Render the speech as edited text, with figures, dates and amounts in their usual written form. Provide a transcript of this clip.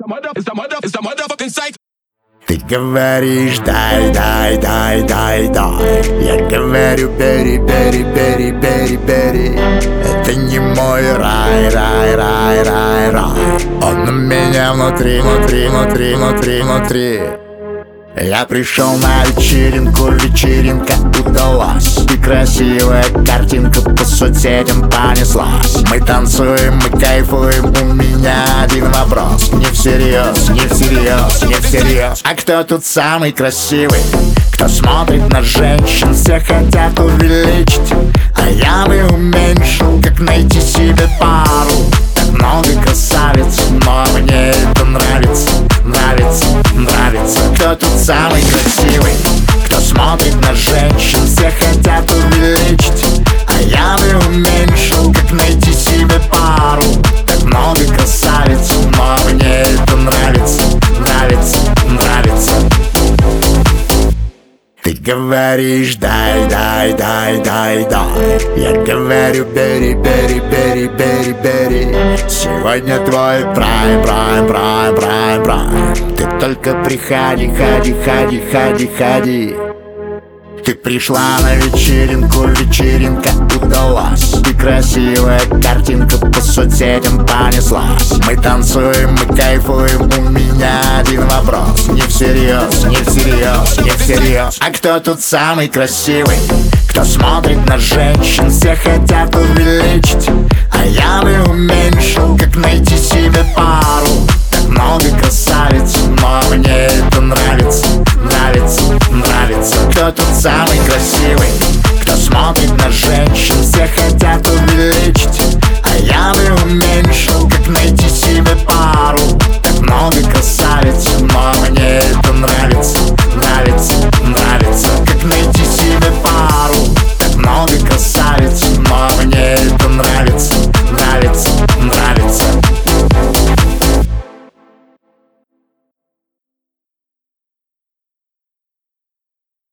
Ты говоришь, дай, дай, дай, дай, дай. Я говорю, бери, бери, бери, бери, бери. Это не мой рай, рай, рай, рай, рай. Он у меня внутри, внутри, внутри, внутри, внутри. Я пришел на вечеринку, вечеринка удалась. Ты красивая картинка по соцсетям понеслась. Мы танцуем, мы кайфуем, у меня один вопрос. Не всерьез, не всерьез, не всерьез. А кто тут самый красивый? Кто смотрит на женщин, все хотят увеличить. А я бы уменьшил, как найти себе пару. Так много красавиц, но мне это нравится. Нравится, нравится. Кто тут самый красивый? Кто смотрит на женщин, все хотят увеличить. А я бы уменьшил, как найти себе пару. Так много красавиц, но мне это нравится. Нравится, нравится. Ты говоришь, дай, дай, дай, дай, дай. Я говорю, бери, бери, бери, бери, бери. Сегодня твой прайм, прайм, прайм, прайм, прайм. Ты только приходи, ходи, ходи, ходи, ходи. Ты пришла на вечеринку, вечеринка удалась. Ты красивая картинка по соцсетям понеслась. Мы танцуем, мы кайфуем, у меня один вопрос. Не всерьез, не всерьез, не всерьез. А кто тут самый красивый? Кто смотрит на женщин, все хотят увеличить. А я бы уменьшил, как найти себе пару.